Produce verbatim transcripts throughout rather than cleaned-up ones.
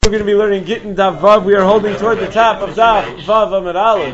We're going to be learning Gittin Daf Vav. We are holding toward the top of Daf Vav Amud Aleph.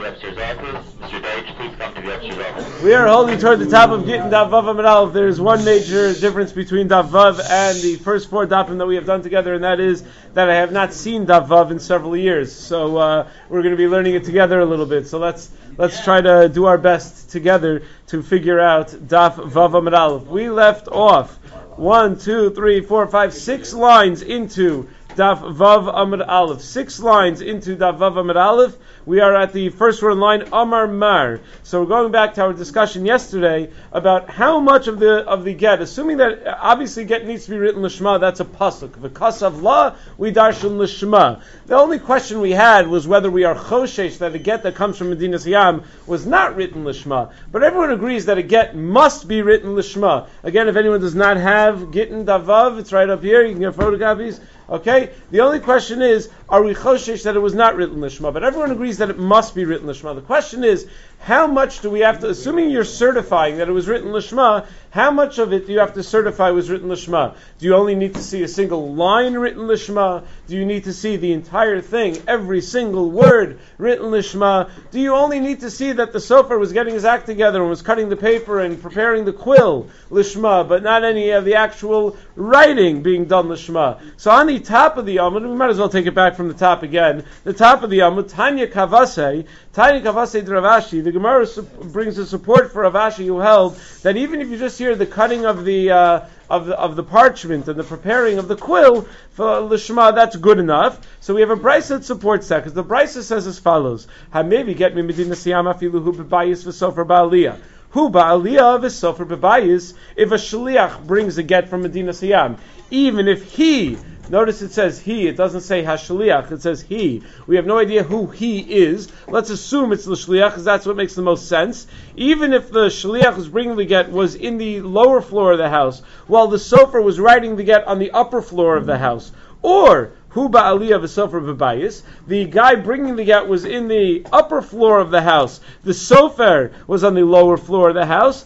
We are holding toward the top of Gittin Daf Vav Amud Aleph. There is one major difference between Daf Vav and the first four Dafim that we have done together, and that is that I have not seen Daf Vav in several years. So uh, we're going to be learning it together a little bit. So let's let's try to do our best together to figure out Daf Vav Amud Aleph. We left off one, two, three, four, five, six lines into Daf Vav Amud Aleph. Six lines into Daf Vav Amud Aleph. We are at the first word line, Amar Mar. So we're going back to our discussion yesterday about how much of the of the get, assuming that obviously get needs to be written lishma, that's a pasuk. V'kasav la, we darshan lishma. The only question we had was whether we are choshesh that a get that comes from Medinas Yam was not written lishma. But everyone agrees that a get must be written lishma. Again, if anyone does not have Gittin Daf Vav, it's right up here. You can get photocopies. Okay? The only question is, are we choshesh that it was not written lishma? But everyone agrees that it must be written lishma. The question is, how much do we have to, assuming you're certifying that it was written lishma, how much of it do you have to certify was written lishma? Do you only need to see a single line written lishma? Do you need to see the entire thing, every single word written lishma? Do you only need to see that the sofer was getting his act together and was cutting the paper and preparing the quill lishma, but not any of the actual writing being done lishma? So on the top of the Amud, we might as well take it back from the top again. The top of the Amud, Tanya Kavase, Tanya Kavase Dravashi. The Gemara su- brings a support for Ravashi who held that even if you just hear the cutting of the uh, of the of the parchment and the preparing of the quill for lishma, that's good enough. So we have a brisa that supports that, because the brisa says as follows: Hamevi get me Medinas Yam afilu hu bebayis v'sofer ba'aliyah. Hu ba'aliyah v'sofer bebayis. If a shliach brings a get from Medinas Yam, even if he, notice it says he, it doesn't say hashliach, it says he. We have no idea who he is. Let's assume it's the shliach, because that's what makes the most sense. Even if the shliach who's bringing the get was in the lower floor of the house, while the sofer was writing the get on the upper floor of the house, or hu ba'aliyah v'sofer b'bayis, the guy bringing the get was in the upper floor of the house, the sofer was on the lower floor of the house,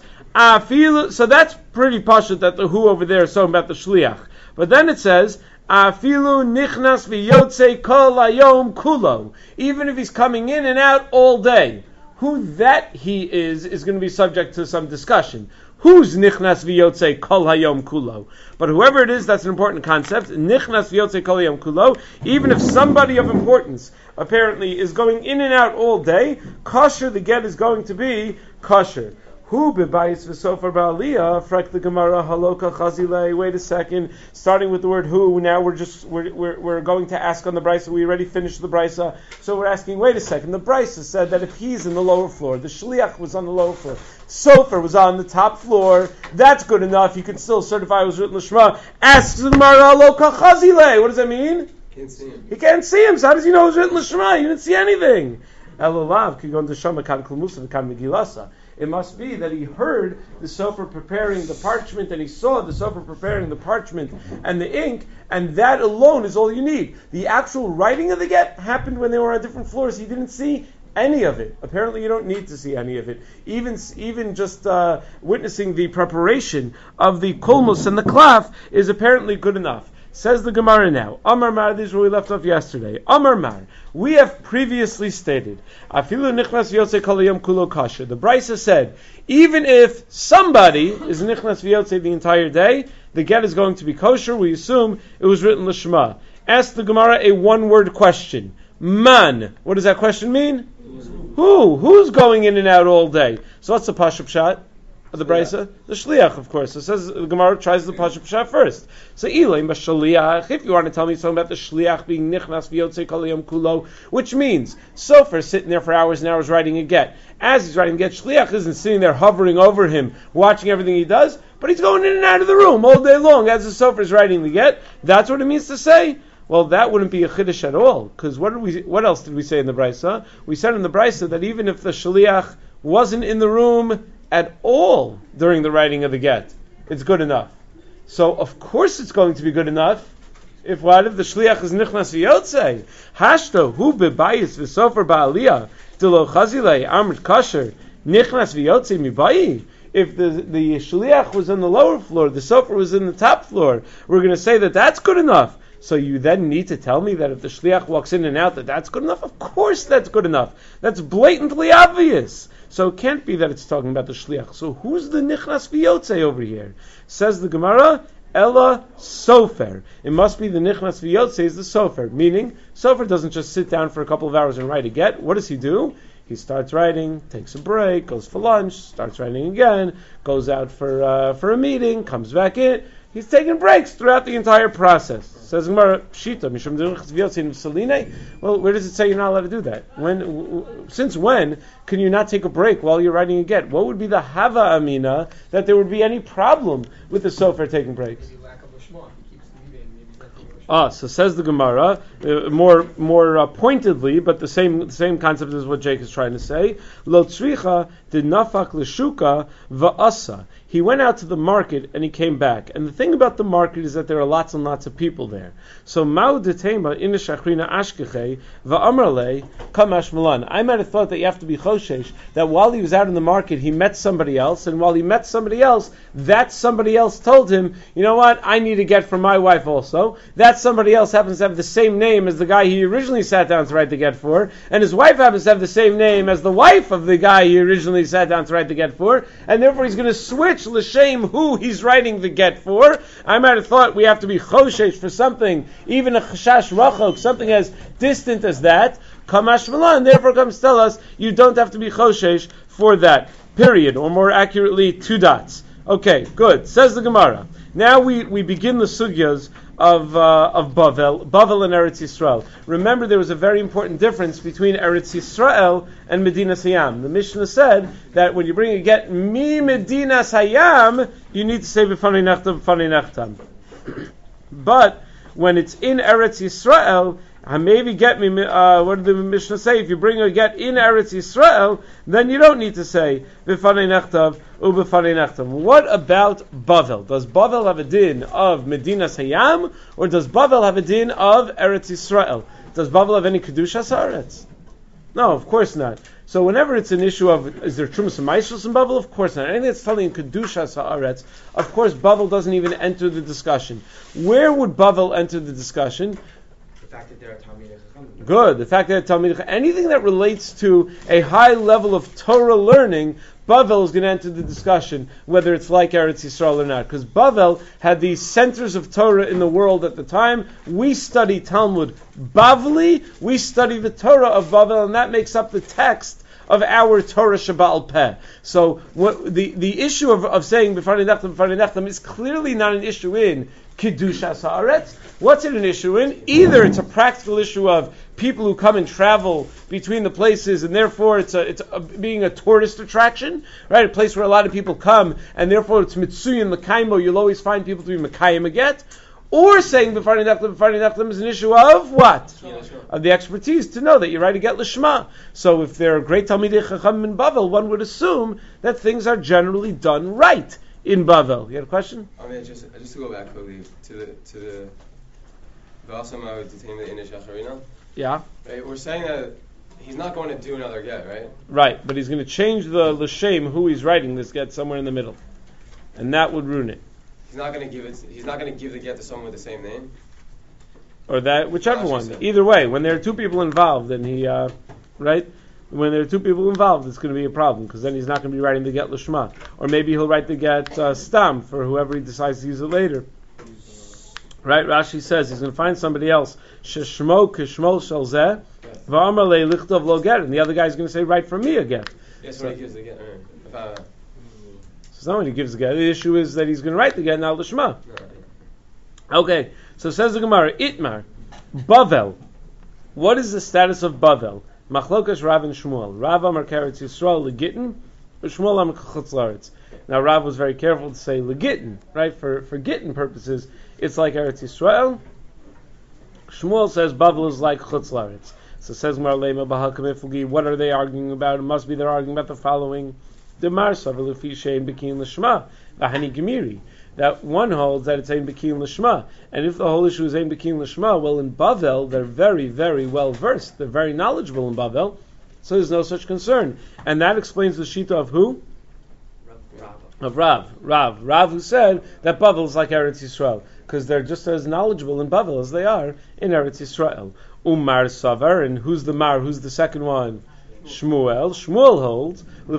so that's pretty pashut that the who over there is talking about the shliach. But then it says, Afilu nichnas v'yotzei kol hayom kulo. Even if he's coming in and out all day, who that he is is going to be subject to some discussion. Who's nichnas v'yotzei kol hayom kulo? But whoever it is, that's an important concept. Nichnas v'yotzei kol hayom kulo. Even if somebody of importance apparently is going in and out all day, kosher, the get is going to be kosher. Who bebayis v'sofer ba'aliyah? Frek the Gemara haloka chazilei. Wait a second. Starting with the word who, now we're just we're we're, we're going to ask on the brisa. We already finished the brisa, so we're asking. Wait a second. The brisa said that if he's in the lower floor, the shliach was on the lower floor, sofer was on the top floor. That's good enough. You can still certify it was written l'shma. Ask the Gemara haloka chazilei. What does that mean? Can't see him. He can't see him. So how does he know it was written l'shma? You didn't see anything. Elolav kigon deshama kan klumusa v'kan megilasa. It must be that he heard the sofer preparing the parchment, and he saw the sofer preparing the parchment and the ink, and that alone is all you need. The actual writing of the get happened when they were on different floors. He didn't see any of it. Apparently you don't need to see any of it. Even even just uh, witnessing the preparation of the kulmus and the klaf is apparently good enough. Says the Gemara now, Amar Mar, this is where we left off yesterday. Amar Mar, we have previously stated, Afilu nichnas v'yotzei kol hayom kulo kasher. The brisa said, even if somebody is nichnas v'yotzei the entire day, the get is going to be kosher. We assume it was written l'shma. Ask the Gemara a one-word question. Man. What does that question mean? Who? Who's going in and out all day? So what's the pashup shot of the brisa? The shliach, of course. So it says the Gemara tries the pashup shot first. So ilaim b'shliach. If you want to tell me something about the shliach being nichnas v'yotzei kol hayom kulo, which means sofer sitting there for hours and hours writing a get. As he's writing a get, shliach isn't sitting there hovering over him, watching everything he does, but he's going in and out of the room all day long as the sofer is writing the get. That's what it means to say. Well, that wouldn't be a chiddush at all, because what did we? What else did we say in the brisa? We said in the brisa that even if the shliach wasn't in the room at all during the writing of the get, it's good enough. So of course it's going to be good enough if what if the shliach is nichnas v'yotzei hashto hu bebayis v'sofer ba'aliyah delo chazilei amrit kasher nichnas v'yotzei mibayi. If the the shliach was on the lower floor, the sofer was in the top floor, we're going to say that that's good enough. So you then need to tell me that if the shliach walks in and out, that that's good enough? Of course that's good enough. That's blatantly obvious. So it can't be that it's talking about the shliach. So who's the nichnas v'yotze over here? Says the Gemara, Ella Sofer. It must be the nichnas v'yotze is the Sofer. Meaning, Sofer doesn't just sit down for a couple of hours and write a get. What does he do? He starts writing, takes a break, goes for lunch, starts writing again, goes out for uh, for a meeting, comes back in. He's taking breaks throughout the entire process. Says Gemara, Pshita, Mishum Nichnas v'yotze in Saline. Well, where does it say you're not allowed to do that? When, w- since when can you not take a break while you're writing a get? What would be the Hava Amina that there would be any problem with the Sofer taking breaks? Ah, so says the Gemara, uh, more more uh, pointedly, but the same the same concept as what Jake is trying to say. Lo tzricha did nafak l'shuka va'asa. He went out to the market and he came back. And the thing about the market is that there are lots and lots of people there. So ma'u detema ina shachrina ashkeche va'amrle kamash malan. I might have thought that you have to be choshesh, that while he was out in the market, he met somebody else, and while he met somebody else, that somebody else told him, you know what, I need to get for my wife also. That somebody else happens to have the same name as the guy he originally sat down to write the get for, and his wife happens to have the same name as the wife of the guy he originally sat down to write the get for, and therefore he's going to switch l'shem who he's writing the get for. I might have thought we have to be choshesh for something, even a chashash rachok, something as distant as that. Kamash malan, therefore comes to tell us you don't have to be choshesh for that. Period, or more accurately, two dots. Okay, good. Says the Gemara. Now we, we begin the sugyas of uh, of Bavel, Bavel and Eretz Yisrael. Remember, there was a very important difference between Eretz Yisrael and Medinas Hayam. The Mishnah said that when you bring a get mi Medinas Hayam, you need to say b'fanei nechtam, b'fanei nechtam. But when it's in Eretz Yisrael, maybe get me. Uh, what did the Mishnah say? If you bring a get in Eretz Yisrael, then you don't need to say b'fanei nechtav u'b'fanei nechtam. What about Bavel? Does Bavel have a din of Medinas Hayam, or does Bavel have a din of Eretz Yisrael? Does Bavel have any kedushas haaretz? No, of course not. So whenever it's an issue of is there trumas and maishos in Bavel, of course not. Anything that's telling kedushas haaretz, of course Bavel doesn't even enter the discussion. Where would Bavel enter the discussion? The fact that there are Talmidei Chachamim. Good. The fact that Talmidei Chachamim, anything that relates to a high level of Torah learning, Bavel is going to enter the discussion, whether it's like Eretz Yisrael or not. Because Bavel had these centers of Torah in the world at the time. We study Talmud Bavli, we study the Torah of Bavel, and that makes up the text of our Torah Shabbal Peh. So what, the, the issue of, of saying B'farnei Nechtam, B'farnei Nechtam is clearly not an issue in Kedushas Haaretz. What's it an issue in? Either it's a practical issue of people who come and travel between the places, and therefore it's a, it's a, being a tourist attraction, right? A place where a lot of people come, and therefore it's Mitsuyin Mekaymo. You'll always find people to be Mekayim Aget. Or saying B'farnei Nechtam, B'farnei Nechtam is an issue of what? Yeah, sure. Of the expertise to know that you're right to get Lishma. So if there are great Talmidei Chacham in Bavel, one would assume that things are generally done right in Bavel. You had a question? I mean, just just to go back quickly to the to the V'asam would detain the Inish Acharina. Yeah. Right, we're saying that he's not going to do another get, right? Right, but he's going to change the l'shem who he's writing this get somewhere in the middle, and that would ruin it. He's not going to give it. He's not going to give the get to someone with the same name. Or that, whichever Gosh, one. so. Either way, when there are two people involved, then he, uh, right? When there are two people involved, it's going to be a problem, because then he's not going to be writing the get l'shma. Or maybe he'll write the get uh, stam for whoever he decides to use it later. Right? Rashi says he's going to find somebody else. Sheshmo kishmo shel zeh v'amar le lichtov lo get. And the other guy's going to say, write for me a get. Yes, So- when he gives the get. Right. If I, So it's not when he gives the get. The issue is that he's going to write the get now l'shma. no. Okay, so says the Gemara, Itmar, Bavel. What is the status of Bavel? Machlokas Rav and Shmuel. Rav Amar Keretz Yisrael Legittin, or Shmuel Amar Chutz Laretz. Now Rav was very careful to say Legittin, right? For for Gittin purposes, it's like Eretz Yisrael. Shmuel says Bavel is like Chutz Laretz. So says Mar Lema Bahakam Iflugi. What are they arguing about? It must be they're arguing about the following: Demar Savar Lufi Shein Bekin Lishma Vahani Gemiri. That one holds that it's Ein Bekin Lishma. And if the whole issue is Ein Bekin Lishma, well, in Bavel, they're very, very well versed. They're very knowledgeable in Bavel. So there's no such concern. And that explains the Shita of who? Rav. Of Rav. Rav. Rav who said that Bavel is like Eretz Yisrael. because they're just as knowledgeable in Bavel as they are in Eretz Yisrael. Umar Savar, and who's the Mar? Who's the second one? Shmuel. Shmuel holds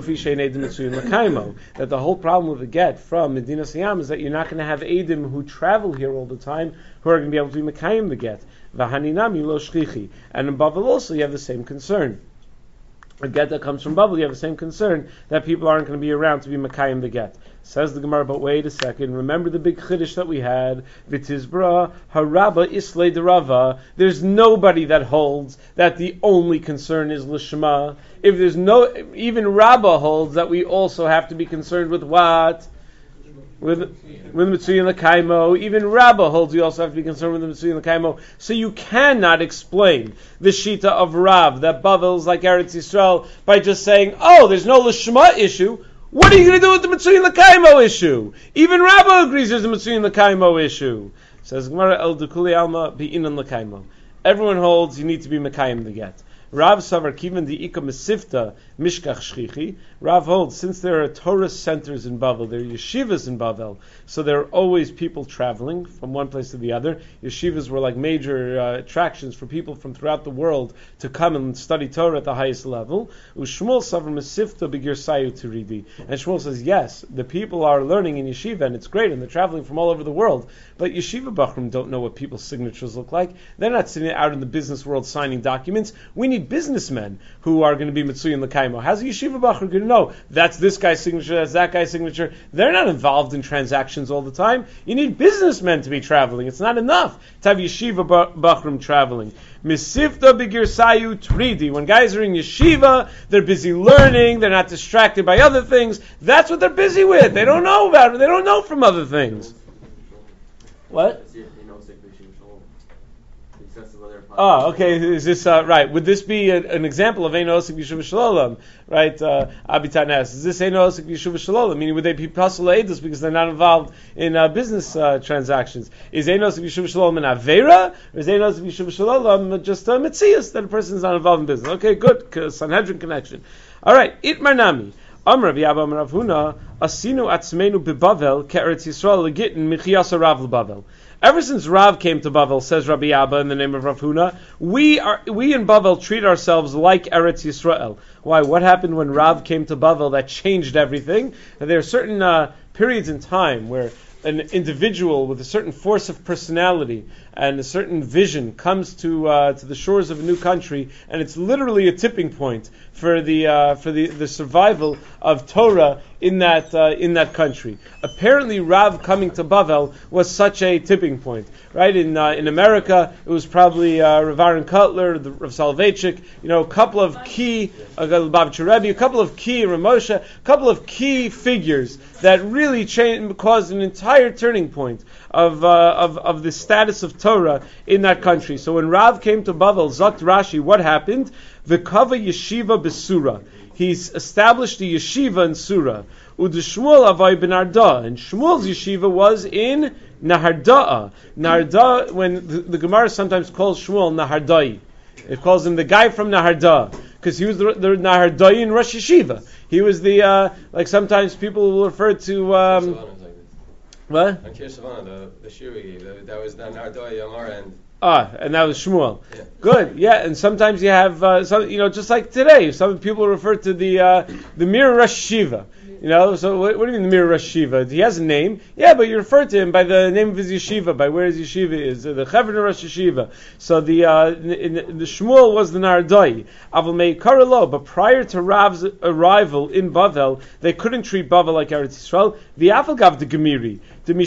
that the whole problem with the get from Medina Siyam is that you're not going to have Eidim who travel here all the time who are going to be able to be Mekayim the get. Vahaninami lo shchichi. And in Bavel also you have the same concern. A get that comes from Bavel, you have the same concern that people aren't going to be around to be Mekayim the get. Says the Gemara, but wait a second. Remember the big chiddush that we had? V'tizbra haraba islay derava. There's nobody that holds that the only concern is lishma. If there's no, even Rabbah holds that we also have to be concerned with what? With with Mitzuyin L'Kaimo. Even Rabbah holds you also have to be concerned with the Mitzuyin L'Kaimo. So you cannot explain the Shita of Rav that Bavel is like Eretz Yisrael by just saying, oh, there's no Lishma issue. What are you going to do with the Mitzuyin L'Kaimo issue? Even Rabbah agrees there's a Mitzuyin L'Kaimo issue. Says Gemara El Dukuli Alma Bi'inan L'Kaimo. Everyone holds you need to be Mekayim the get. Rav Savar Kivan the Ika Mesifta Mishkach Shchichi. Rav holds, since there are Torah centers in Bavel, there are yeshivas in Bavel, so there are always people traveling from one place to the other. Yeshivas were like major uh, attractions for people from throughout the world to come and study Torah at the highest level. Ushmuel Savar Mesifta B'gir Sayu Turidi. And Shmuel says, yes, the people are learning in yeshiva, and it's great, and they're traveling from all over the world, but yeshiva bachrim don't know what people's signatures look like. They're not sitting out in the business world signing documents. We need businessmen who are going to be Mitzuyin L'Kaimo. How's a yeshiva bachur going to know that's this guy's signature, that's that guy's signature? They're not involved in transactions all the time. You need businessmen to be traveling. It's not enough to have yeshiva bachrim traveling. Misifta b'girsayu tridi. When guys are in yeshiva, they're busy learning. They're not distracted by other things. That's what they're busy with. They don't know about it. They don't know from other things. What? Oh, okay. Is this uh, right? Would this be a, an example of Ein Osik Yeshuv Shalolam? Right? Uh, Abitan asks, is this Ein Osik Yeshuv Shalolam? Meaning, would they be Pasal Eidus because they're not involved in uh, business uh, transactions? Is Ein Osik Yeshuv Shalolam an Avera? Or is Ein Osik Yeshuv Shalolam just a Metzias that a person is not involved in business? Okay, good. Sanhedrin connection. All right. Itmar Nami. Amr Rav Amar Rav Huna Asinu Atzmeinu Bebavel Ke'eretz Yisrael Legitin Michias Rav Bavel. Ever since Rav came to Bavel, says Rabbi Abba in the name of Rav Huna, we are we in Bavel treat ourselves like Eretz Yisrael. Why? What happened when Rav came to Bavel that changed everything? And there are certain uh, periods in time where an individual with a certain force of personality and a certain vision comes to uh, to the shores of a new country, and it's literally a tipping point for the uh, for the, the survival of Torah in that uh, in that country. Apparently, Rav coming to Bavel was such a tipping point. Right in uh, in America, it was probably uh, Rav Aaron Kotler, the, Rav Soloveitchik, you know, a couple of key uh, Lubavitcher Rebbe, a couple of key Ramosha, a couple of key figures that really changed, caused an entire turning point of uh, of of the status of Torah in that country. So when Rav came to Bavel, Zot Rashi, what happened? V'kava yeshiva besura. He's established a yeshiva in Surah. Udeshmuel avay ben Arda, and Shmuel's yeshiva was in Naharda'a. Naharda, when the, the Gemara sometimes calls Shmuel Nahardai, it calls him the guy from Naharda, because he was the, the Nahardai in Rosh Yeshiva. He was the uh, like sometimes people will refer to. Um, what? On Kir Savannah, the the shir we gave, that, that was Nahardai Amar and. Ah, and that was Shmuel. Yeah. Good, yeah. And sometimes you have uh, some, you know, just like today, some people refer to the uh, the Mir Rosh Yeshiva. You know, so what, what do you mean the Mir Rosh Yeshiva? He has a name, yeah, but you refer to him by the name of his yeshiva, by where his yeshiva is, uh, the Chevron Rosh Yeshiva. So the uh, in, in, the Shmuel was the Nardai, Aval Mei Karalo. But prior to Rav's arrival in Bavel, they couldn't treat Bavel like Eretz Yisrael. The Afalgav the Gemiri. Even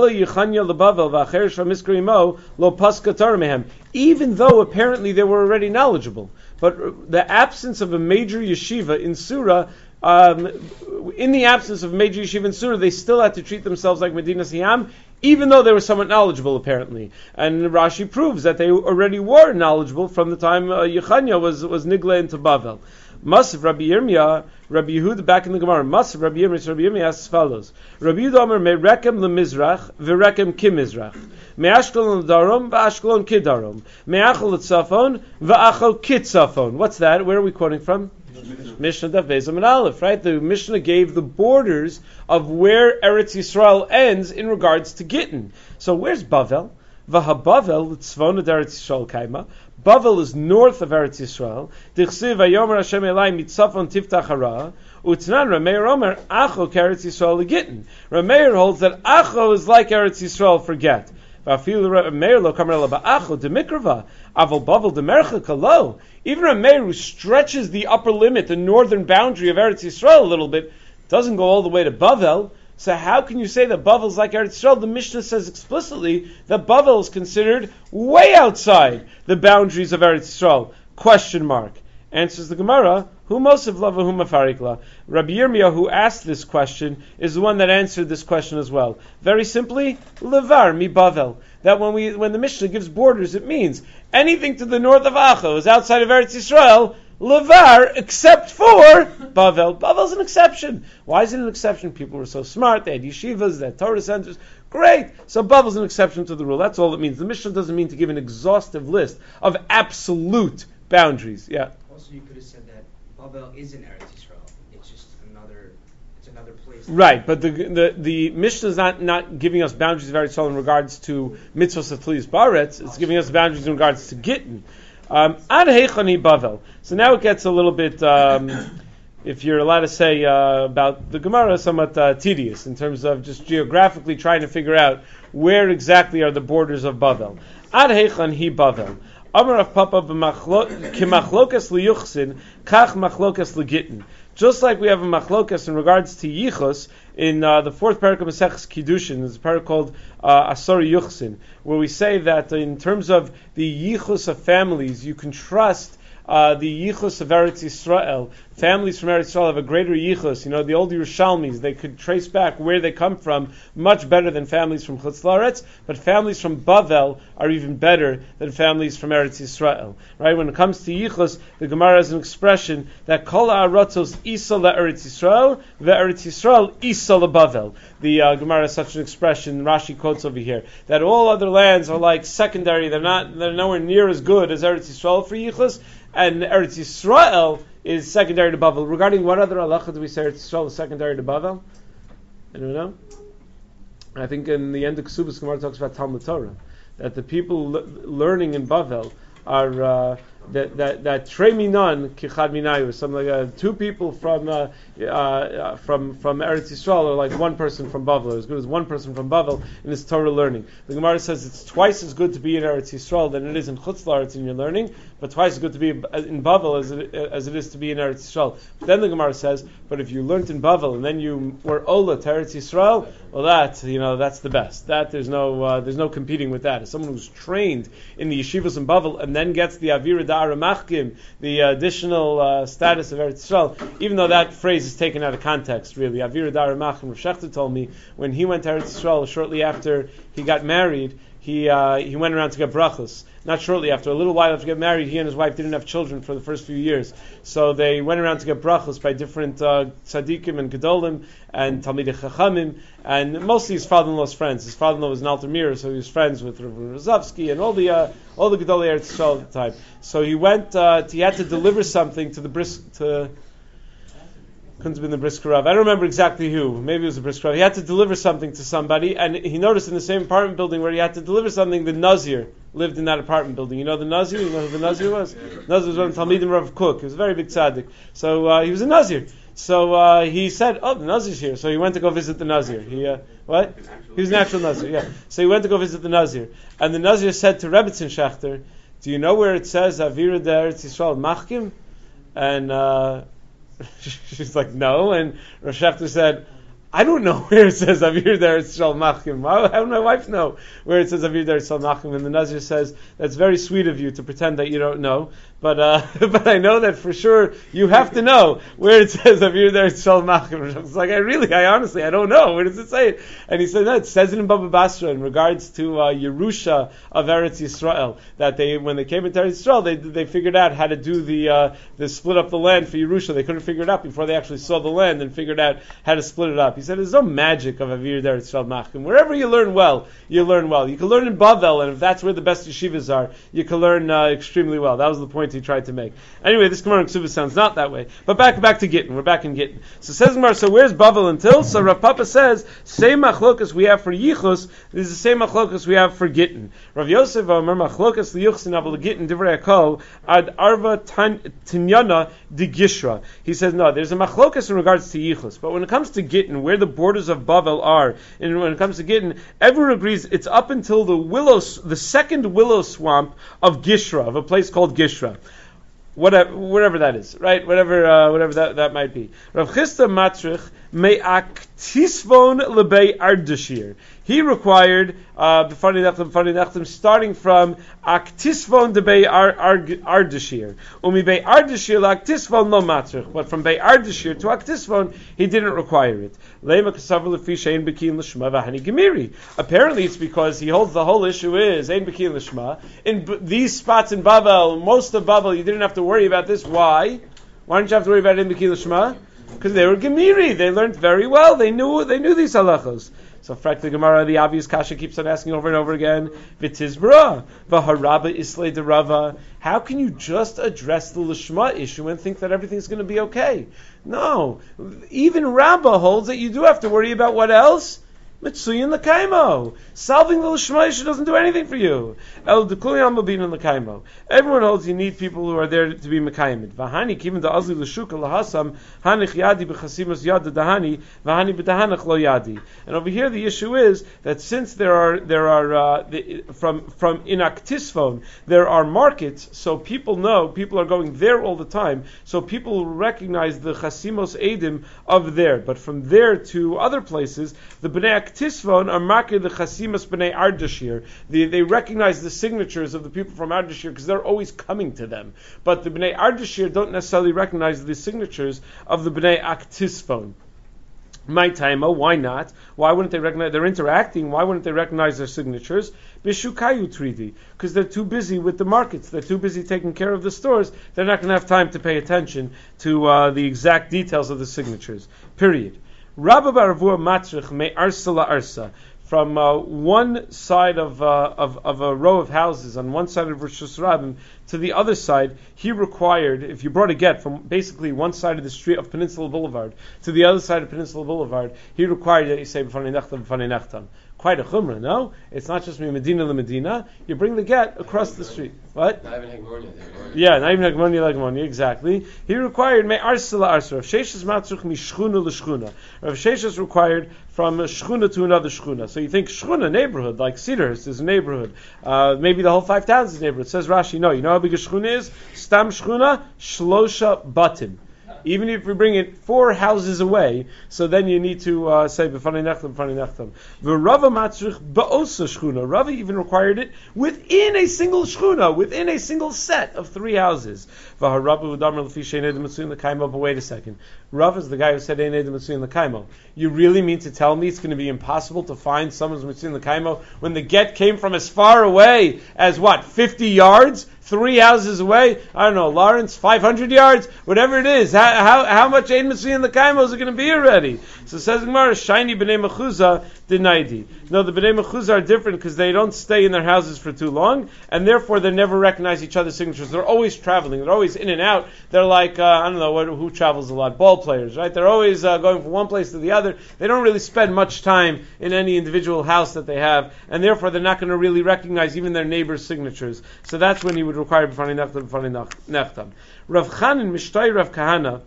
though apparently they were already knowledgeable, but the absence of a major yeshiva in Surah, um, in the absence of a major yeshiva in Surah, they still had to treat themselves like Medina Siyam, even though they were somewhat knowledgeable apparently. And Rashi proves that they already were knowledgeable from the time uh, Yechanya was was nigla into Bavel. Masav Rabbi Yirmiyah, Rabbi Yehuda back in the Gemara. Masav Rabbi Yirmiyah, Rabbi Yirmiyah asks as follows: Rabbi Yehuda Omer merekem lemizrach v'rekem kimizrach. Me'ashkelon darom v'ashkelon kidarom. Me'achol tzafon v'achol kitzafon. What's that? Where are we quoting from? Mishnah Daf Beis Amud Aleph, right? The Mishnah gave the borders of where Eretz Yisrael ends in regards to Gittin. So where's Bavel? V'habavel tzvona d'Eretz Yisrael kaima. Bavel is north of Eretz Yisrael. Dichsiv vayomer Hashem Elai mitzafon tiftach hara. Utnan Rameir Omer Acho k'Eretz Yisrael Gittin. Rameir holds that Acho is like Eretz Yisrael for get. Even Rameir who stretches the upper limit, the northern boundary of Eretz Yisrael a little bit, doesn't go all the way to Bavel. So how can you say that Bavel is like Eretz Yisrael? The Mishnah says explicitly that Bavel is considered way outside the boundaries of Eretz Yisrael. Question mark. Answers the Gemara, who Mosif Lava who Mafarikla. Rabbi Yirmiyah, who asked this question, is the one that answered this question as well. Very simply, Levar mi Bavel. That when we when the Mishnah gives borders, it means anything to the north of Acho is outside of Eretz Yisrael, Levar, except for Bavel. Bavel's an exception. Why is it an exception? People were so smart, they had yeshivas, they had Torah centers. Great! So Bavel's an exception to the rule. That's all it means. The Mishnah doesn't mean to give an exhaustive list of absolute boundaries. Yeah. Also, you could have said that Bavel is in Eretz Yisrael. It's just another, it's another place. Right, but the the, the Mishnah is not, not giving us boundaries of Eretz Yisrael in regards to mitzvos of Tlius Baretz. It's giving us boundaries in regards to Gittin. Um, Ad heichani Bavel. So now it gets a little bit, um, if you're allowed to say uh, about the Gemara, somewhat uh, tedious in terms of just geographically trying to figure out where exactly are the borders of Bavel. Ad heichani Bavel. Amar Rav Papa k'machlokas liyuchsin kach machlokas legittin. Just like we have a machlokas in regards to yichus in uh, the fourth parak of Maseches Kiddushin, there's a parak called uh, Asor Yuchsin, where we say that in terms of the yichus of families, you can trust uh, the yichus of Eretz Yisrael. Families from Eretz Yisrael have a greater yichus. You know, the old Yerushalmis, they could trace back where they come from much better than families from Chutz La'aretz, but families from Bavel are even better than families from Eretz Yisrael. Right? When it comes to yichus, the Gemara has an expression that Kol ha'aratzos isa la'Eretz Yisrael, ve'Eretz Yisrael isa la'Bavel. The uh, Gemara has such an expression, Rashi quotes over here, that all other lands are like secondary, they're not, they're nowhere near as good as Eretz Yisrael for yichus, and Eretz Yisrael is secondary to Bavel. Regarding what other halacha do we say Eretz Yisrael is secondary to Bavel? Anyone know? I think in the end of Kesubos, Gemara talks about Talmud Torah, that the people le- learning in Bavel are uh, that that that Trei Minan Kichad Minayu, or something like that. Two people from uh, uh, from from Eretz Yisrael are like one person from Bavel, as good as one person from Bavel in his Torah learning. The Gemara says it's twice as good to be in Eretz Yisrael than it is in Chutz La'aretz in your learning, but twice as good to be in Bavel as it, as it is to be in Eretz Yisrael. But then the Gemara says, but if you learned in Bavel and then you were Ola to Eretz Yisrael, well, that you know that's the best. That there's no uh, there's no competing with that. As someone who's trained in the yeshivas in Bavel and then gets the Avira Da'ara Machkim, the additional uh, status of Eretz Yisrael, even though that phrase is taken out of context, really. Avira Da'ara Machkim, Rav Shechter told me when he went to Eretz Yisrael shortly after he got married, he uh, he went around to get brachos. Not shortly after, a little while after getting married, he and his wife didn't have children for the first few years. So they went around to get brachos by different uh, tzaddikim and gedolim and talmidei chachamim, and mostly his father-in-law's friends. His father-in-law was an Alter Mir, so he was friends with Rav Rozovsky and all the uh, all the gedolei Eretz Yisrael at the time. So he went, uh, he had to deliver something to the bris to. Couldn't have been the Brisker Rav. I don't remember exactly who. Maybe it was the Brisker Rav. He had to deliver something to somebody, and he noticed in the same apartment building where he had to deliver something, the Nazir lived in that apartment building. You know the Nazir? You know who the Nazir was? Nazir was one of the Talmidim Rav Kook. He was a very big tzaddik. So uh, he was a Nazir. So uh, he said, oh, the Nazir's here. So he went to go visit the Nazir. He, uh, what? He was a natural Nazir, yeah. So he went to go visit the Nazir. And the Nazir said to Rebbetzin Shachter, do you know where it says, Avira D'Eretz Yisrael Machkim? And... Uh, she's like, no. And Rav Shechter said, I don't know where it says Avir D'Eretz Yisrael Machkim. How would my wife know where it says Avir D'Eretz Yisrael Machkim? And the Nazir says, that's very sweet of you to pretend that you don't know. But uh, but I know that for sure you have to know where it says Avir D'Eretz Yisrael Machkim. It's like, I really, I honestly, I don't know. Where does it say it? And he said, no, it says it in Baba Basra in regards to uh, Yerusha of Eretz Yisrael. That they, when they came into Eretz Yisrael, they they figured out how to do the uh, the split up the land for Yerusha. They couldn't figure it out before they actually saw the land and figured out how to split it up. He said there's no magic of Avir Eretz Yisrael Machkim. Wherever you learn well, you learn well. You can learn in Bavel, and if that's where the best yeshivas are, you can learn uh, extremely well. That was the point he tried to make. Anyway, this Gemara in Ksubah sounds not that way. But back back to Gittin. We're back in Gittin. So says Gemara, so where's Bavel until? So Rav Papa says, same machlokas we have for Yichus, this is the same machlokas we have for Gittin. Rav Yosef Omer machlokas liyuchsin aval Gittin divrei hakol ad arva tinyana de Gishra. He says, no, there's a machlokas in regards to Yichus. But when it comes to Gittin, where the borders of Bavel are, and when it comes to Gittin, everyone agrees it's up until the willow, the second willow swamp of Gishra, of a place called Gishra. Whatever, whatever that is, right? Whatever, uh, whatever that, that might be. Rav Chisda Matrich me'aktisvon lebei ardashir. He required uh, b'fani nechtam, b'fani nechtam, starting from aktisvon de bei ardashir. Umi bei ardashir l'aktisvon lo matrich. But from bei ardashir to aktisvon, he didn't require it. Lema kasav l'fi ein bekin l'shma v'hani gemiri. Apparently, it's because he holds the whole issue is ein bekin l'shma. In b- these spots in Bavel, most of Bavel, you didn't have to worry about this. Why? Why didn't you have to worry about ein bekin l'shma? Because they were gemiri. They learned very well. They knew they knew these halachos. So, frack the Gemara, the obvious kasha keeps on asking over and over again. V'tizbra, v'haraba islay de Rava. How can you just address the lishma issue and think that everything's going to be okay? No, even Rabbah holds that you do have to worry about what else. Mitsuyin l'kaimo. Solving the l'shma issue doesn't do anything for you. El dekuyam mabin l'kaimo. Everyone holds you need people who are there to be mekayimid. V'hani kivin da'azli l'shuka l'hasam hanich yadi b'chasimus yad dahani v'hani b'dahanach lo yadi. And over here the issue is that since there are there are uh, the, from from in Aktisfon there are markets, so people know people are going there all the time, so people will recognize the chasimos edim of there. But from there to other places, the bnei Tisvon are marking the Chasimas B'nai Ardashir. They, they recognize the signatures of the people from Ardashir because they're always coming to them. But the B'nai Ardashir don't necessarily recognize the signatures of the B'nai Aktisvon. My taima, why not? Why wouldn't they recognize? They're interacting. Why wouldn't they recognize their signatures? Bishukayu tridi, because they're too busy with the markets. They're too busy taking care of the stores. They're not going to have time to pay attention to uh, the exact details of the signatures. Period. Rabba Baravua Matrich me arsa la arsa. From uh, one side of, uh, of of a row of houses on one side of Rosh Hashanah to the other side, he required, if you brought a get from basically one side of the street of Peninsula Boulevard to the other side of Peninsula Boulevard, he required that you say b'fanei nechtam, b'fanei nechtam. Quite a chumrah, no? It's not just me Medina to Medina. You bring the get across the street. What? Not even Hegmonia. Yeah, not even Hegmonia, Hegmonia, exactly. He required me arsa la arsa. Rav Sheshes matzruch mi shchuna l'shchuna. Rav Sheshes required from a shchuna to another shchuna. So you think shchuna, neighborhood, like Cedarhurst is a neighborhood. Uh, maybe the whole five towns is a neighborhood. It says Rashi, no. You know how big a shchuna is? Stam shchuna, shlosha batim. Even if we bring it four houses away, so then you need to uh, say b'fanei nechtam, b'fanei nechtam. V'Rava matzrich ba'osa shchuna. Rava even required it within a single shchuna, within a single set of three houses. V'Harabu u'damer l'fi she'en edem mitzuyin l'kaimo. But wait a second, Rava is the guy who said ein edem mitzuyin l'kaimo. You really mean to tell me it's going to be impossible to find someone's mitzuyin l'kaimo when the get came from as far away as what, fifty yards? Three houses away, I don't know, Lawrence, five hundred yards, whatever it is. How how, how much Ein Mitzvah in the Kaimo is it going to be already? So it says Gemara, Shiny B'nai Mechuzah Denaidi. No, the B'nai Mechuzah are different because they don't stay in their houses for too long, and therefore they never recognize each other's signatures. They're always traveling. They're always in and out. They're like, uh, I don't know, what, who travels a lot? Ball players, right? They're always uh, going from one place to the other. They don't really spend much time in any individual house that they have, and therefore they're not going to really recognize even their neighbors' signatures. So that's when he would require b'fanei nechtam, b'fanei nechtam. Rav Chanan Mishtay Rav Kahana,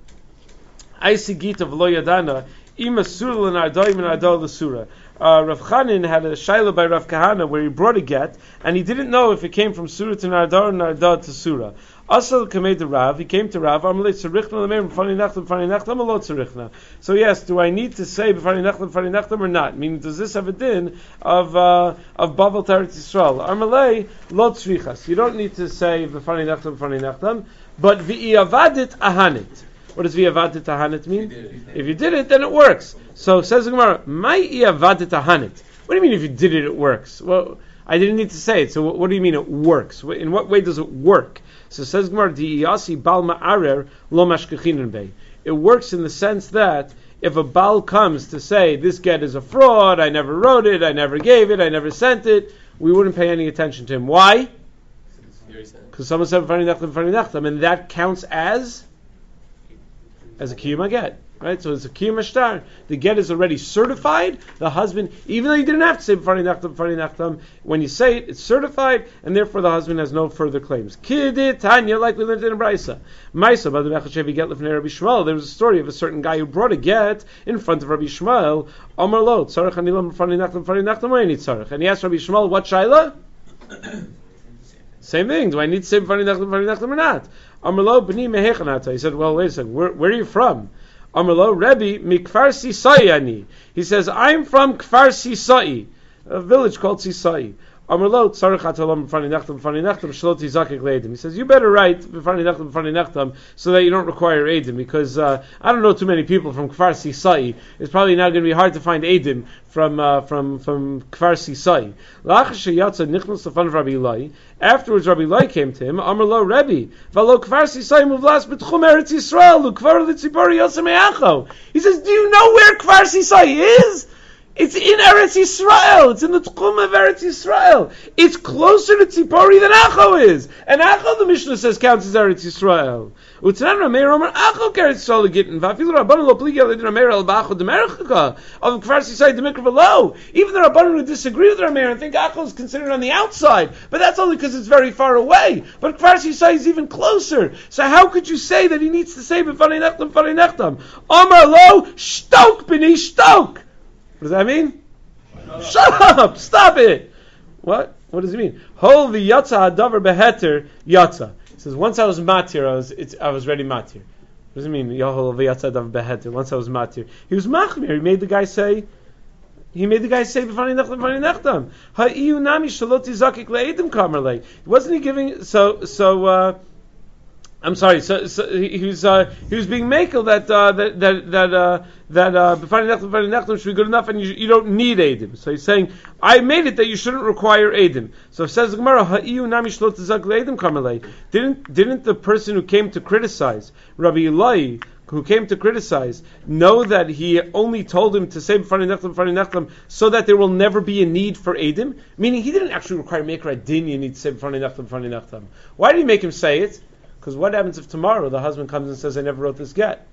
Aisi Gita v'lo yadana, ima sura l'nardoim and ardol l'sura. Rav Chanan had a shaila by Rav Kahana where he brought a get, and he didn't know if it came from surah to nardor or nardor to surah. Asal kamei to Rav, he came to Rav, Amalei tzarichna l'meim b'fanei nechtam, b'fanei nechtam, alo tzarichna. So yes, do I need to say b'fanei nechtam, b'fanei nechtam or not? Meaning, does this have a din of uh, of Bavel Teretz Yisrael? Amalei lo tzrichas. You don't need to say b'fanei nechtam, b'fanei nechtam, but v'iyavadit ahanit. What does v'iyavadit ahanit mean? If you did it, then it works. So says the Gemara, my iyavadit ahanit. What do you mean if you did it, it works? Well, I didn't need to say it. So what, what do you mean it works? In what way does it work? So says Gemara, di'iyasi bal ma'arer lo mashkechinen bei. It works in the sense that if a Baal comes to say, this get is a fraud, I never wrote it, I never gave it, I never sent it, we wouldn't pay any attention to him. Why? Because someone said, and that counts as as a kiyum get. Right, so it's a kiyum shtar. The get is already certified. The husband, even though you didn't have to say b'fani nachtam, b'fani nachtam, when you say it, it's certified, and therefore the husband has no further claims. Kidit Tanya, like we learned in a brisa. Maisa, by the mechachevi get lefnei Rabbi Shmuel. There was a story of a certain guy who brought a get in front of Rabbi Shmuel. Amar lo, tzarech anilam b'fani nachtam, b'fani nachtam, or any tzarech. And he asked Rabbi Shmuel, what shaila? Same thing. Do I need to say b'fani nachtam, b'fani nachtam, or not? Amar lo, b'ni mehechanata. He said, well, wait a second. Where, where are you from? Amarlo, Rebbe, mikfar Sisai ani. He says, I'm from Kfar Sisai, a village called Sisai. Amarlo, tzarech atalam b'fani nachtam, b'fani nachtam, shlot yizakek le'edim. He says, you better write b'fani nachtam, b'fani nachtam, so that you don't require edim, because uh, I don't know too many people from Kfar Sisai. It's probably not going to be hard to find edim from uh, from from Kfar Sisai. La'achar sheyatza nichnas lefan Rabbi Ilai. Afterwards, Rabbi Ilai came to him. Amarlo, Rebbe, v'lo Kfar Sisai muvlas b'tchum Eretz Yisrael, u'kvar l'tzipori yosem e'acho. He says, do you know where Kfar Sisai is? It's in Eretz Yisrael. It's in the Tchum of Eretz Yisrael. It's closer to Tzipori than Acho is. And Acho, the Mishnah says, counts as Eretz Yisrael. Utznan Rameir Omer Acho Keretz Yisrael Gittin. V'afilu Rabbanon lo pligi alid Rameir al Ba'acho Demerchaka. Of Kfar Sisai Demikra V'lo. Even the Rabbanon who disagree with Rameir and think Acho is considered on the outside. But that's only because it's very far away. But Kfar Sisai is even closer. So how could you say that he needs to say B'fanei Nechtam, B'fanei Nechtam? Amar lo, Shtok b'ni Shtok. What does that mean? Shut up! Stop it! What? What does it mean? Hol v'yatza hadavar beheter yatza. He says, once I was matir, I was it's, I was ready matir. What does it mean? Hol v'yatza hadavar beheter. Once I was matir, he was machmir. He made the guy say. He made the guy say b'fani nechtam, b'fani nechtam. Ha'iyu nami shalot tizakik le'edim kamerlei. Wasn't he giving? So so. Uh, I'm sorry. So, so he, he was uh, he was being makel that uh, that that that uh, that uh, b'fani nechtam, b'fani nechtam should be good enough, and you, you don't need edim. So he's saying, I made it that you shouldn't require edim. So it says the Gemara, ha'iyu nami shlot tizak le'edim kamerlei. Didn't didn't the person who came to criticize Rabbi Ilai, who came to criticize, know that he only told him to say b'fani nechtam, b'fani nechtam, so that there will never be a need for edim? Meaning he didn't actually require Meikra Din, you need to say b'fani nechtam, b'fani nechtam. Why did he make him say it? Because what happens if tomorrow the husband comes and says, I never wrote this get?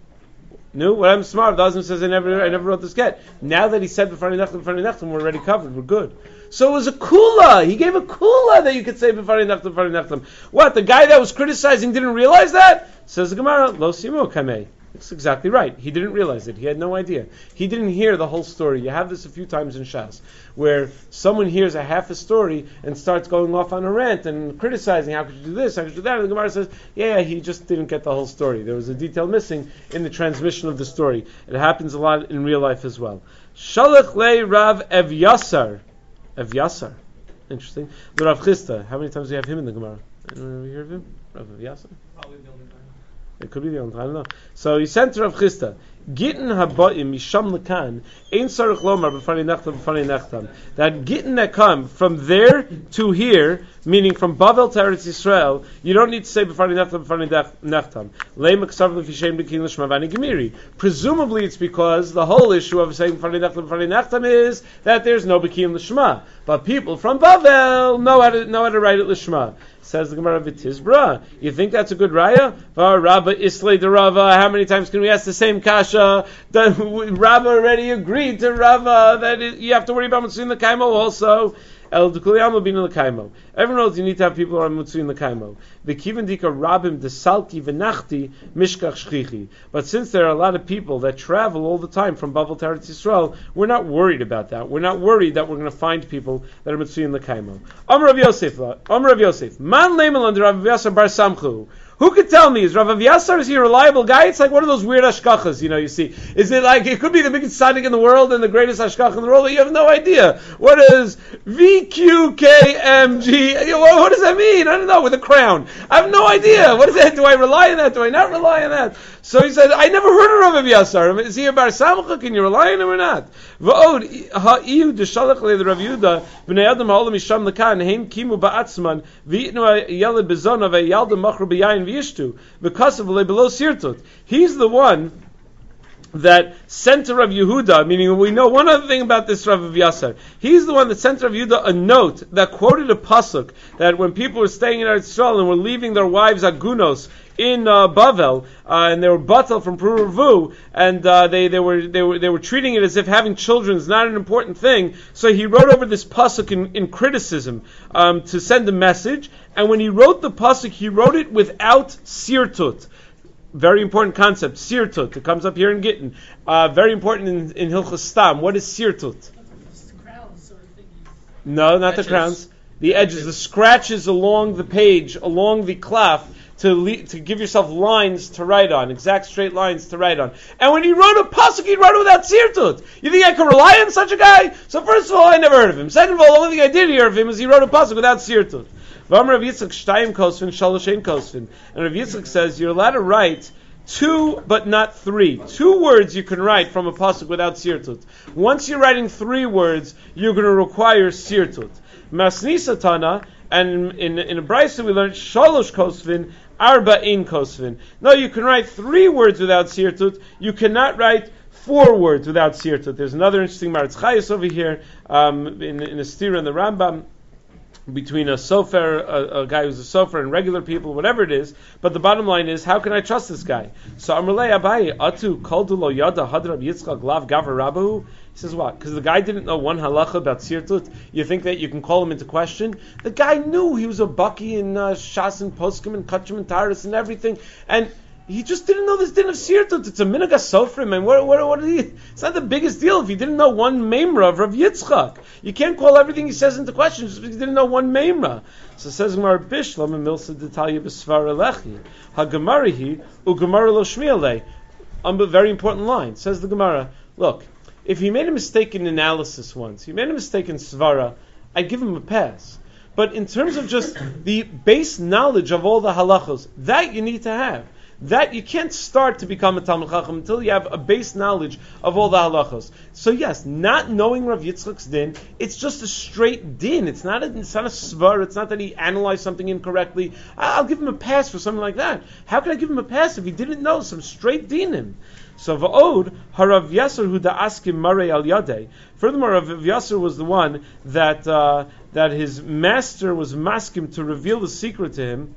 No? What happens tomorrow if the husband says, I never I never wrote this get? Now that he said b'fani nechtam, b'fani nechtam, we're already covered, we're good. So it was a kula. He gave a kula that you could say b'fani nechtam, b'fani nechtam. What, the guy that was criticizing didn't realize that? Says the Gemara, lo simu kamei. That's exactly right. He didn't realize it. He had no idea. He didn't hear the whole story. You have this a few times in Shas, where someone hears a half a story and starts going off on a rant and criticizing, how could you do this, how could you do that? And the Gemara says, yeah, he just didn't get the whole story. There was a detail missing in the transmission of the story. It happens a lot in real life as well. Shalach le Rav Evyasar. Evyasar. Interesting. The Rav Chisda. How many times do you have him in the Gemara? Anyone ever hear of him? Rav Evyasar? Probably the only time. It could be the only time, I don't know. So he sent to Rav Chisda, Gittin haba'im misham lekan, ein sarich lomar b'fani nechtam b'fani nechtam. That gittin that come from there to here, meaning from Bavel to Eretz Yisrael, you don't need to say b'fani nechtam b'fani nechtam. Lei meksav l'fishem b'kin l'shma v'ani gemiri. Presumably it's because the whole issue of saying b'fani nechtam b'fani nechtam is that there's no b'kin l'shma. But people from Bavel know how to, know how to write it l'shma. Says the Gemara V'tizbra. You think that's a good raya? Rabba Islay de Rava. How many times can we ask the same kasha? Rabba already agreed to Rava that it, you have to worry about Mutsuin the Kaimo also. El Dukuliyam bin Lekaimo. Everyone knows you need to have people who are Mutsuin Lekaimo. The Kivan Dika Rabim de Salki V'nachti Mishkach Shchichi. But since there are a lot of people that travel all the time from Bavel to Eretz Yisrael, we're not worried about that. We're not worried that we're going to find people that are Mutsuin Lekaimo. Amr Rav Yosef. Amr Rav Yosef. Man Leimal under Rav Yasar Bar Samchu. Who could tell me, is Rav Avyasar, is he a reliable guy? It's like one of those weird ashkachas, you know, you see. Is it like, it could be the biggest tzaddik in the world and the greatest ashkach in the world, but you have no idea. What is V Q K M G? What does that mean? I don't know, with a crown. I have no idea. What is that? Do I rely on that? Do I not rely on that? So he said, I never heard of Rav Avyasar. Is he a bar samcha? Can you rely on him or not? V'od, ha'iyu d'shalach le'ed Rav Yehuda, b'nei adam ha'olam misham l'kan, hein kimu ba'atzman, v'yitnu ha'yeled b'zona, v'yalda machru b'yayin v'yishtu, because of below sirtut. He's the one that sent to Rav Yehuda, meaning we know one other thing about this Rav Yasser. He's the one that sent to Rav Yehuda a note that quoted a pasuk that when people were staying in Eretz Yisrael and were leaving their wives agunos in uh, Bavel, uh, and they were batal from Pruruvu, and uh, they they were they were they were treating it as if having children is not an important thing. So he wrote over this pasuk in, in criticism um, to send a message. And when he wrote the pasuk, he wrote it without sirtut. Very important concept, sirtut. It comes up here in Gittin. Uh, very important in, in Hilchos Stam. What is sirtut? No, not edges. The crowns. The edges, edges, the scratches along the page, along the cloth, to le- to give yourself lines to write on, exact straight lines to write on. And when he wrote a pasuk, he wrote it without sirtut. You think I can rely on such a guy? So first of all, I never heard of him. Second of all, the only thing I did hear of him is he wrote a pasuk without sirtut. Rav Yitzchak Shtayim Kosvin Shalosh Ein Kosvin, and Rav Yitzchak says you're allowed to write two, but not three. Two words you can write from a pasuk without sirtut. Once you're writing three words, you're going to require sirtut. Masnisa Tana, and in in a brayso we learned Shalosh Kosvin, Arba Ein Kosvin. No, you can write three words without sirtut. You cannot write four words without sirtut. There's another interesting Maritz Chayes over here um, in in a stira in the Rambam, between a sofer, a, a guy who's a sofer, and regular people, whatever it is. But the bottom line is, how can I trust this guy? So Amrlei Abaye, Atu Koldu Lo Yada Hadrab Yitzchak Lav Gavar Rabahu. He says what? Because the guy didn't know one halacha about sirtut. You think that you can call him into question? The guy knew he was a baki in uh, Shas and Poskim and Kachim and Taurus and everything, and he just didn't know this din of sirtut. It's a minhag sofrim, and what, what, what did he? It's not the biggest deal if you didn't know one memra of Rav Yitzchak. You can't call everything he says into question just because you didn't know one memra. So it says Gemara Bishlam and Milsa Detalya B'Svar Elechi Hagemarihi Ugemara Lo Shmialei. A very important line. Says the Gemara, look, if he made a mistake in analysis once, he made a mistake in Svara, I give him a pass. But in terms of just the base knowledge of all the halachos, that you need to have. That you can't start to become a Talmid Chacham until you have a base knowledge of all the halachos. So yes, not knowing Rav Yitzchak's din, it's just a straight din. It's not a, it's not a svar. It's not that he analyzed something incorrectly. I'll give him a pass for something like that. How can I give him a pass if he didn't know some straight dinim? So va'od harav Yasser hu da'askim marei al yadei. Furthermore, Rav Yasser was the one that uh, that his master was maskim to reveal the secret to him.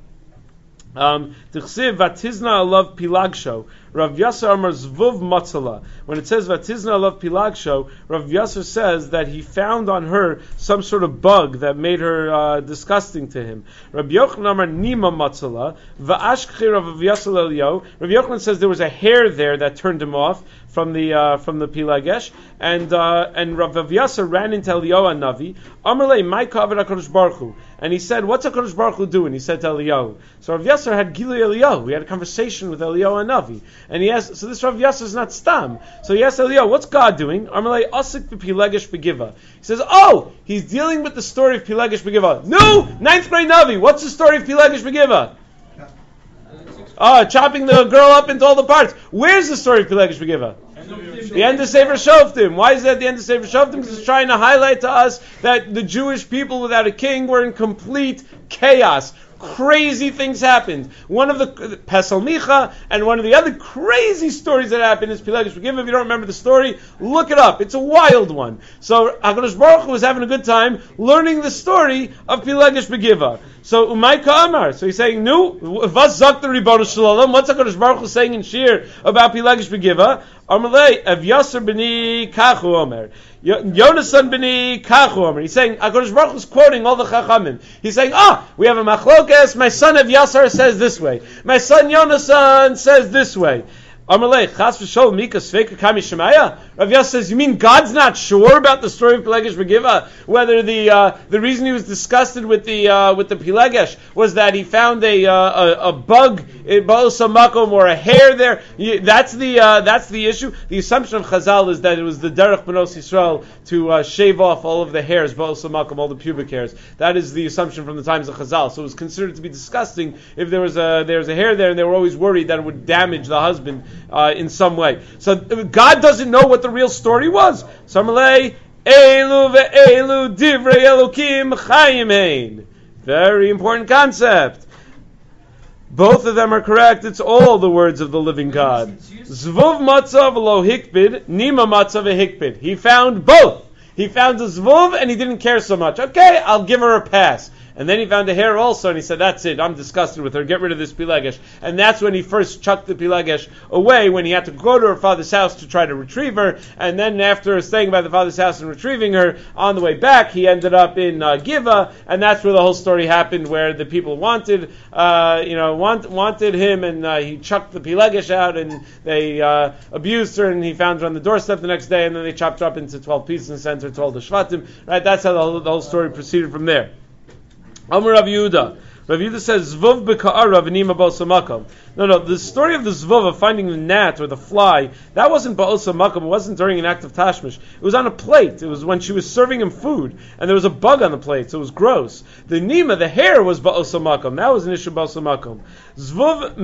Um, Vatizna alav pilagsho. Rav Yasser Amar Zvuv Matzala. When it says Vatizna alav pilagsho, Rav Yasser says that he found on her some sort of bug that made her uh, disgusting to him. Rav Yochanan Amar Nima Matzala. Va'ashkchi Rav Yasser Elio. Rav Yochanan says there was a hair there that turned him off from the uh, from the pilagesh, and uh, and Rav Yasser ran into Eliyahu Navi. Amarlei my kavod HaKadosh Baruch Hu, and he said, "What's HaKadosh Baruch Hu doing?" He said to Eliyahu. So Rav Yasser had Gilui Eliyahu. We had a conversation with Eliyahu Navi, and he asked. So this Rav Yasser is not stam. So he asked Eliyahu, "What's God doing?" Amarlei asik b'pilagesh begiva. He says, "Oh, he's dealing with the story of Pilagesh begiva." No, ninth grade Navi. What's the story of Pilagesh begiva? Ah, oh, chopping the girl up into all the parts. Where's the story of Pilagesh begiva? The end of Sefer Shoftim. Why is that the end of Sefer Shoftim? Because it's trying to highlight to us that the Jewish people without a king were in complete chaos. Crazy things happened. One of the Pesel Micha and one of the other crazy stories that happened is Pilagesh begiva. If you don't remember the story, look it up. It's a wild one. So HaKadosh Baruch Hu was having a good time learning the story of Pilagesh begiva. So Umay Ka'amar. So he's saying, "No, vas zok the Ribono Shalom." What's HaKadosh Baruch Hu saying in Shir about Pilagesh begiva? Amalei Ev Yasser b'ni Kachu Omer. Yonasan b'ni Kachu Omer. He's saying, HaKadosh Baruch Hu is quoting all the Chachamim. He's saying, ah, we have a machlokes. My son Ev Yasser says this way. My son Yonasan says this way. Amalei Chas v'shol Mika Sveika Kami Shemaya. Rav Yasser says, you mean God's not sure about the story of Pilagesh begiva? Whether the uh, the reason he was disgusted with the uh, with the Pilagesh was that he found a uh, a, a bug in Ba'os HaMakom or a hair there. That's the uh, that's the issue. The assumption of Chazal is that it was the derech B'nos Yisrael to uh, shave off all of the hairs, Ba'os HaMakom, all the pubic hairs. That is the assumption from the times of Chazal. So it was considered to be disgusting if there was a there was a hair there, and they were always worried that it would damage the husband uh, in some way. So God doesn't know what the real story was. Samalei Elu ve'elu divrei Elokim chayim hein. Very important concept. Both of them are correct. It's all the words of the living God. Zvuv matzav lo hikbid, nima matzav hikbid. He found both. He found a zvuv and he didn't care so much. Okay, I'll give her a pass. And then he found a hair also, and he said, that's it, I'm disgusted with her, get rid of this Pilegesh. And that's when he first chucked the Pilegesh away, when he had to go to her father's house to try to retrieve her, and then after staying by the father's house and retrieving her, on the way back, he ended up in uh, Giva, and that's where the whole story happened, where the people wanted, uh, you know, want, wanted him, and uh, he chucked the Pilegesh out, and they uh, abused her, and he found her on the doorstep the next day, and then they chopped her up into twelve pieces and sent her to all the Shvatim, right? That's how the whole, the whole story proceeded from there. Amar Rav Yehuda. Rav Yehuda says, Zvuv b'ka'ara v'nima ba'osa makam. No, no, the story of the Zvuv, of finding the gnat or the fly, that wasn't ba'osa makam, it wasn't during an act of tashmish. It was on a plate. It was when she was serving him food, and there was a bug on the plate, so it was gross. The nima, the hair, was ba'osa makam. That was an issue ba'osa makam. Zvuv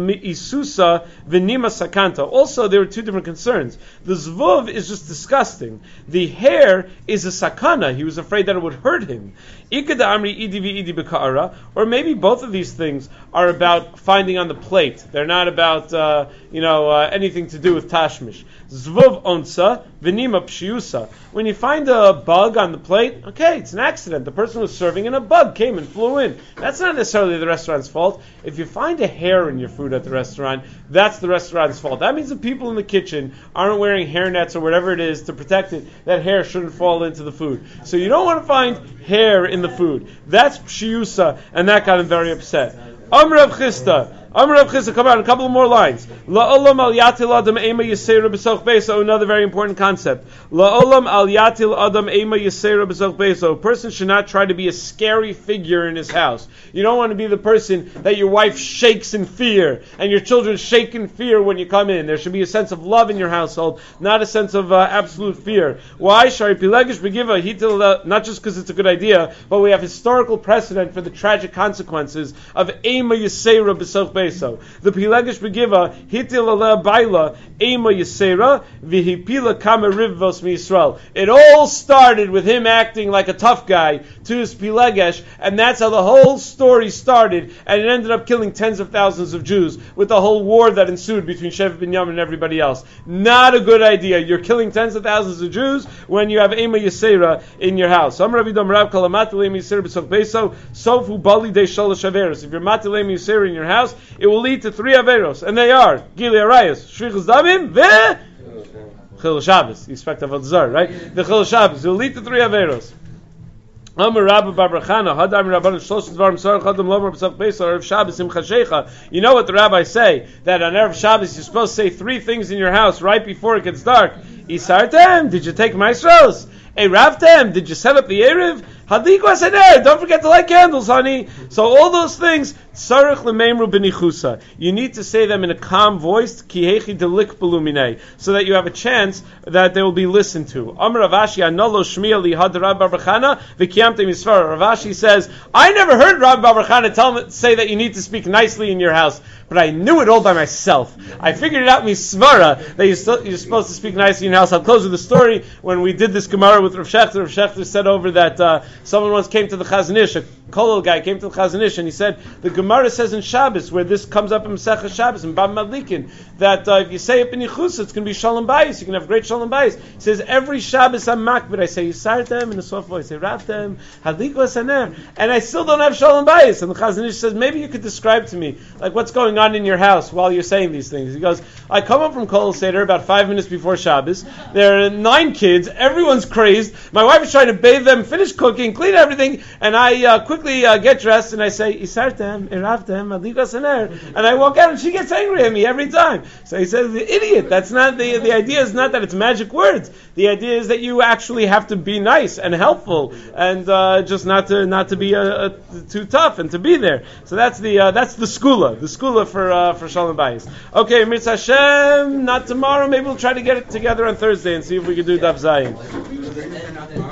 mi'isusa v'nima sakanta. Also, there were two different concerns. The Zvuv is just disgusting. The hair is a sakana. He was afraid that it would hurt him. Ikada amri idi v'idi b'ka'ara. Or maybe both of these things are about finding on the plate. They're not about, uh, you know, uh, anything to do with tashmish. Zvuv onsa v'nima pshiusa. When you find a bug on the plate, okay, it's an accident. The person was serving and a bug came and flew in. That's not necessarily the restaurant's fault. If you find a hair in your food at the restaurant, that's the restaurant's fault. That means the people in the kitchen aren't wearing hair nets or whatever it is to protect it. That hair shouldn't fall into the food. So you don't want to find hair in the food. That's pshiusa, and that got him very upset. Amr Rav Chisda. Amr Rav Chisda, come on, a couple more lines. La'olam al yatil adam ema yisera b'soch beso. Another very important concept. La'olam al yatil adam ema yisera b'soch beso. A person should not try to be a scary figure in his house. You don't want to be the person that your wife shakes in fear and your children shake in fear when you come in. There should be a sense of love in your household, not a sense of uh, absolute fear. Why? Shari pilegish begiva hitil, not just because it's a good idea, but we have historical precedent for the tragic consequences of ema yisera b'soch beso. The Pilegesh Begiva hitil ala baila ema yisera v'hipila kama rivvos miYisrael. It all started with him acting like a tough guy to his Pilegesh, and that's how the whole story started, and it ended up killing tens of thousands of Jews with the whole war that ensued between Shevet Binyamin and everybody else. Not a good idea. You're killing tens of thousands of Jews when you have ema yisera in your house. Amar Rav Yidam Rav kalamat ema yisera b'soch beso sofu bali de shalosh averos. If you're matil ema yisera in your house, it will lead to three averos, and they are Gili Arayos, Shrichus Damim, ve Chil Shabbos. You expect Avodah Zarah, right? The Chil Shabbos. It will lead to three averos. Amar Rabba Bar Chana, Hadam Rabban Shlosh Dvarim Sarach Hadam Lomer B'Sach Beis Erev Shabbos Im Chashecha. You know what the rabbis say, that on Erev Shabbos you're supposed to say three things in your house right before it gets dark. Isartem, did you take maestros? Eravtem, did you set up the Erev? Hadikwas Haner, don't forget to light candles, honey. So all those things, Sarach L'Meimru B'Nichusa. You need to say them in a calm voice, Kihechi Delik B'Luminei, so that you have a chance that they will be listened to. Amar Ravashi, Anolo Shmiya Li Had Rab Bar Chana V'Kiyamte Misfar. Ravashi says, I never heard Rab Bar Chana tell me, say that you need to speak nicely in your house, but I knew it all by myself. I figured it out Misvara, that you're, still, you're supposed to speak nicely in your house. I'll close with the story. When we did this Gemara with Rav Shechter, Rav Shechter said over that uh, someone once came to the Chazon Ish, a Kolel guy came to the Chazon Ish, and he said, the Gemara says in Shabbos, where this comes up in Masechah Shabbos, in Bab Madlikin, that uh, if you say it in Yichus, it's going to be Shalom Bayis, you can have great Shalom Bayis. He says, every Shabbos I'm makbid, I say Yisartem in a soft voice, I say Ravtem, Hadlikvas Haner, and I still don't have Shalom Bayis. And the Chazon Ish says, maybe you could describe to me, like what's going on in your house while you're saying these things. He goes, I come up from Kolel Seder about five minutes before Shabbos, there are nine kids, everyone's crazed, my wife is trying to bathe them, finish cooking, clean everything, and I uh, quickly uh, get dressed and I say, Isartem, Eravtem, Hadlikvas Haner, and I walk out and she gets angry at me every time. So he says, the idiot, that's not, the, the idea is not that it's magic words. The idea is that you actually have to be nice and helpful and uh, just not to not to be uh, uh, too tough and to be there. So that's the uh, that's the skula, the skula for uh, for Shalom Bayis. Okay, Mitzvah Hashem, not tomorrow, maybe we'll try to get it together on Thursday and see if we can do Daf Zayin.